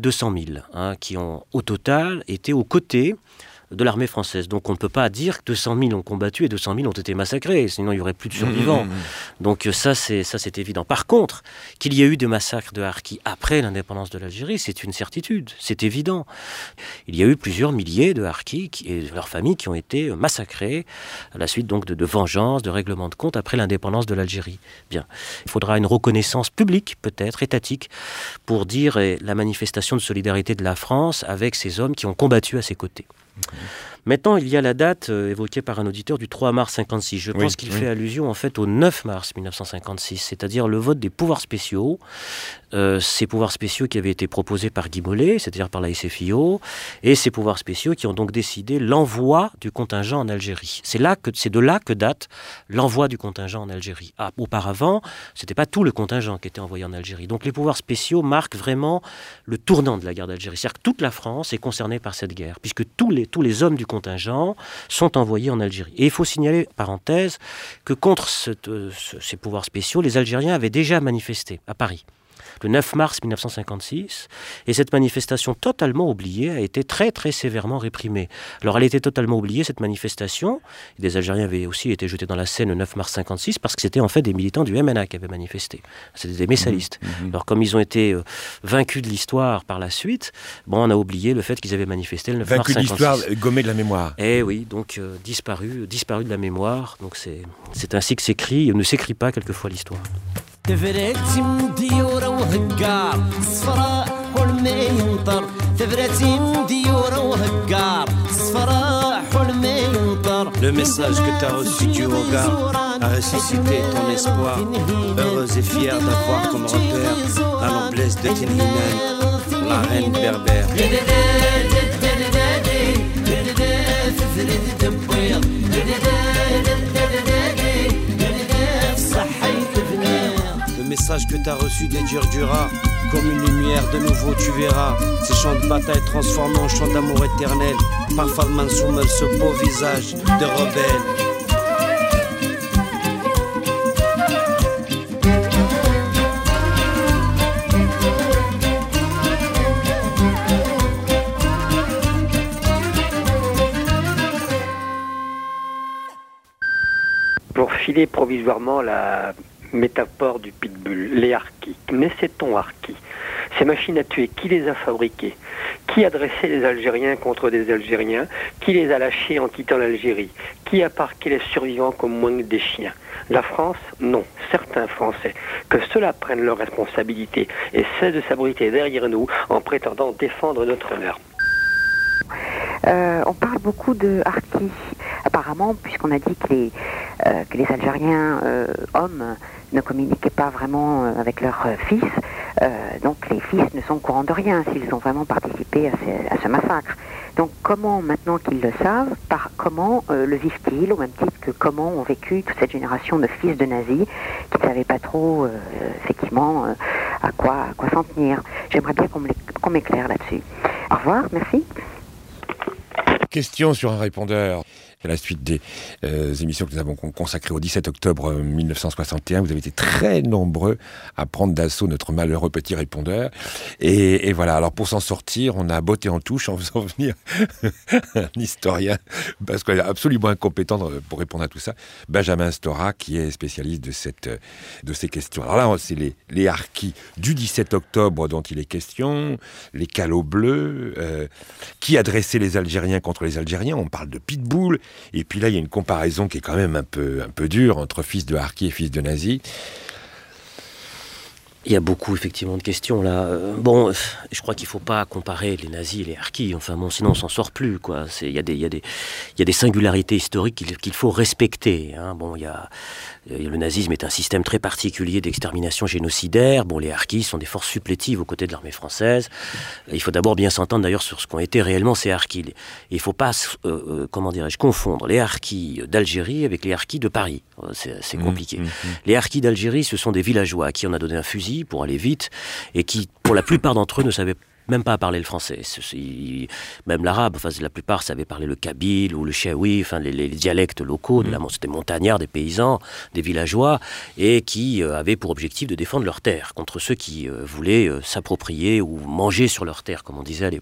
200 000, qui ont au total été aux côtés de l'armée française. Donc on ne peut pas dire que 200 000 ont combattu et 200 000 ont été massacrés, sinon il n'y aurait plus de survivants. Donc ça c'est évident. Par contre, qu'il y ait eu des massacres de harkis après l'indépendance de l'Algérie, c'est une certitude, c'est évident. Il y a eu plusieurs milliers de harkis et leurs familles qui ont été massacrés à la suite donc de vengeances, de règlements de compte après l'indépendance de l'Algérie. Bien. Il faudra une reconnaissance publique, peut-être étatique, pour dire la manifestation de solidarité de la France avec ces hommes qui ont combattu à ses côtés. Maintenant, il y a la date évoquée par un auditeur du 3 mars 56. Je pense qu'il fait allusion en fait au 9 mars 1956, c'est-à-dire le vote des pouvoirs spéciaux. Ces pouvoirs spéciaux qui avaient été proposés par Guy Mollet, c'est-à-dire par la SFIO, et ces pouvoirs spéciaux qui ont donc décidé l'envoi du contingent en Algérie. C'est de là que date l'envoi du contingent en Algérie. Auparavant, c'était pas tout le contingent qui était envoyé en Algérie. Donc les pouvoirs spéciaux marquent vraiment le tournant de la guerre d'Algérie. C'est-à-dire que toute la France est concernée par cette guerre, puisque tous les hommes du contingent sont envoyés en Algérie. Et il faut signaler, parenthèse, que contre ces pouvoirs spéciaux, les Algériens avaient déjà manifesté à Paris le 9 mars 1956, et cette manifestation totalement oubliée a été très très sévèrement réprimée. Alors elle était totalement oubliée, cette manifestation, et des Algériens avaient aussi été jetés dans la Seine le 9 mars 56, parce que c'était en fait des militants du MNA qui avaient manifesté. C'était des messalistes. Alors comme ils ont été vaincus de l'histoire par la suite, on a oublié le fait qu'ils avaient manifesté le 9 mars 56. Vaincus de l'histoire, gommés de la mémoire. Eh oui, donc disparu de la mémoire. Donc c'est ainsi que s'écrit, ne s'écrit pas quelquefois l'histoire. تفرقتي مديورة وهقار صفراء حلم ينطر تفرقتي مديورة وهقار صفراء حلم ينطر. Le message que t'as reçu du regard a ressuscité ton espoir. Heureuse et fière d'avoir comme repère la noblesse de Tinhinan, la reine berbère. Le message que t'as reçu des Djurdjura, comme une lumière de nouveau tu verras. Ces chants de bataille transformés en chants d'amour éternel. Par Fadman Soumel, ce beau visage de rebelle. Pour filer provisoirement la métaphore du pitbull, les harkis. Mais sait-on harkis? Ces machines à tuer, qui les a fabriquées? Qui a dressé les Algériens contre des Algériens? Qui les a lâchés en quittant l'Algérie? Qui a parqué les survivants comme moins des chiens? La France? Non. Certains Français. Que ceux-là prennent leurs responsabilités et cessent de s'abriter derrière nous en prétendant défendre notre honneur. On parle beaucoup de harkis, apparemment, puisqu'on a dit que les Algériens hommes ne communiquaient pas vraiment avec leurs fils. Donc les fils ne sont au courant de rien s'ils ont vraiment participé à ce massacre. Donc comment, maintenant qu'ils le savent, comment le vivent-ils, au même titre que comment ont vécu toute cette génération de fils de nazis qui ne savaient pas trop, effectivement, à quoi s'en tenir. J'aimerais bien qu'on m'éclaire là-dessus. Au revoir, merci. Question sur un répondeur. À la suite des émissions que nous avons consacrées au 17 octobre 1961, vous avez été très nombreux à prendre d'assaut notre malheureux petit répondeur. Et voilà, alors pour s'en sortir, on a botté en touche en faisant venir un historien, parce qu'il est absolument incompétent pour répondre à tout ça, Benjamin Stora, qui est spécialiste de ces questions. Alors là, c'est les harkis du 17 octobre dont il est question, les calots bleus, qui a dressé les Algériens contre les Algériens, on parle de pitbull. Et puis là, il y a une comparaison qui est quand même un peu dure entre fils de harkis et fils de nazis. Il y a beaucoup, effectivement, de questions, là. Je crois qu'il ne faut pas comparer les nazis et les harkis. Sinon, on s'en sort plus, quoi. Il y a des singularités historiques qu'il faut respecter, hein. Le nazisme est un système très particulier d'extermination génocidaire. Les harkis sont des forces supplétives aux côtés de l'armée française. Il faut d'abord bien s'entendre, d'ailleurs, sur ce qu'ont été réellement ces harkis. Il ne faut pas, confondre les harkis d'Algérie avec les harkis de Paris. C'est compliqué. Les harkis d'Algérie, ce sont des villageois à qui on a donné un fusil pour aller vite et qui, pour la plupart d'entre eux, ne savaient même pas à parler le français. Même l'arabe, enfin, la plupart savaient parler le kabyle ou le chaoui, enfin, les dialectes locaux, c'était montagnards, des paysans, des villageois, et qui avaient pour objectif de défendre leurs terres contre ceux qui voulaient s'approprier ou manger sur leurs terres, comme on disait à l'époque.